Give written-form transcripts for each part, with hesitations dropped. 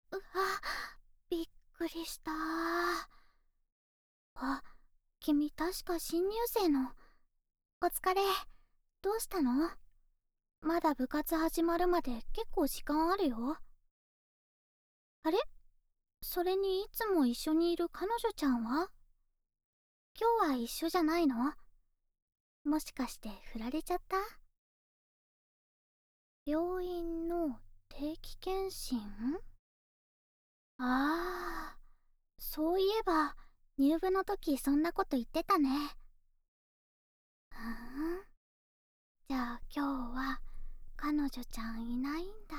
うわ、びっくりした。あ、君確か新入生の。お疲れ。どうしたの？まだ部活始まるまで結構時間あるよ。あれ？それにいつも一緒にいる彼女ちゃんは？今日は一緒じゃないの？もしかして振られちゃった？病院の定期検診？ああ、そういえば入部の時そんなこと言ってたね。ふん。じゃあ今日は彼女ちゃんいないんだ。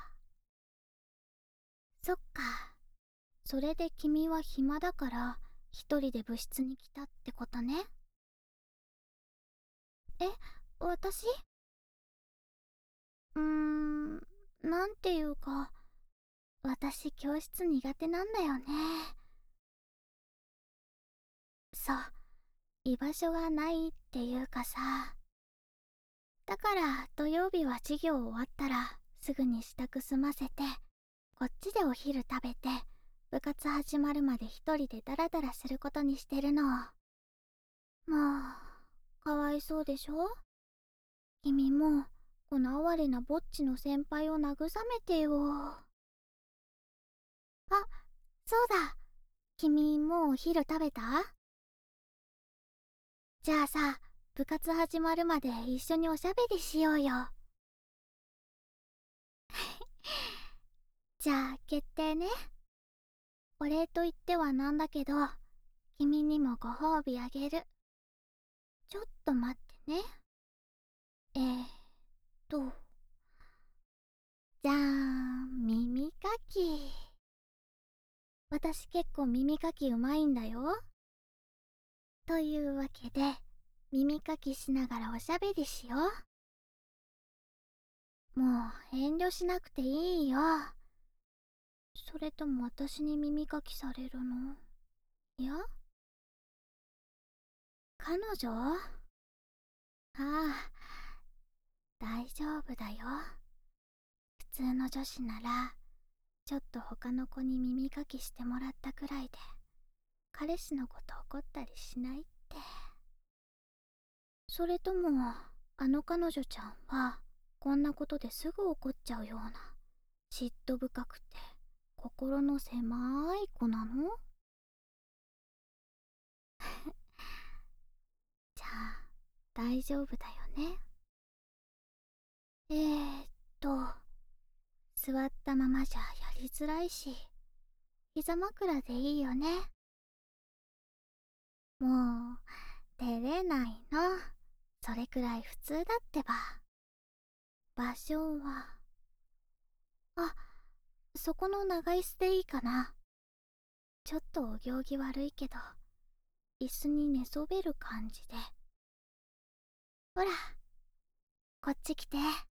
そっか。それで君は暇だから一人で部室に来たってことね。え、私？なんていうか、私教室苦手なんだよね。そう、居場所がないっていうかさ。だから土曜日は授業終わったらすぐに支度済ませて、こっちでお昼食べて、部活始まるまで一人でダラダラすることにしてるの。まあ、かわいそうでしょ？君も、この哀れなぼっちの先輩を慰めてよ。あ、そうだ。君もうお昼食べた？じゃあさ、部活始まるまで一緒におしゃべりしようよ。じゃあ決定ね。お礼と言ってはなんだけど、君にもご褒美あげる。ちょっと待ってね。と、じゃーん、耳かき。私結構耳かきうまいんだよ。というわけで、耳かきしながらおしゃべりしよう。もう遠慮しなくていいよ。それとも私に耳かきされるの？いや、彼女？ああ、大丈夫だよ。普通の女子なら、ちょっと他の子に耳かきしてもらったくらいで、彼氏のこと怒ったりしないって。それとも、あの彼女ちゃんは、こんなことですぐ怒っちゃうような、嫉妬深くて、心の狭い子なの？じゃあ、大丈夫だよね。えーっと、座ったままじゃやりづらいし、膝枕でいいよね。もう、照れないの。それくらい普通だってば。場所は、あ、そこの長椅子でいいかな。ちょっとお行儀悪いけど、椅子に寝そべる感じで。ほら、こっち来て。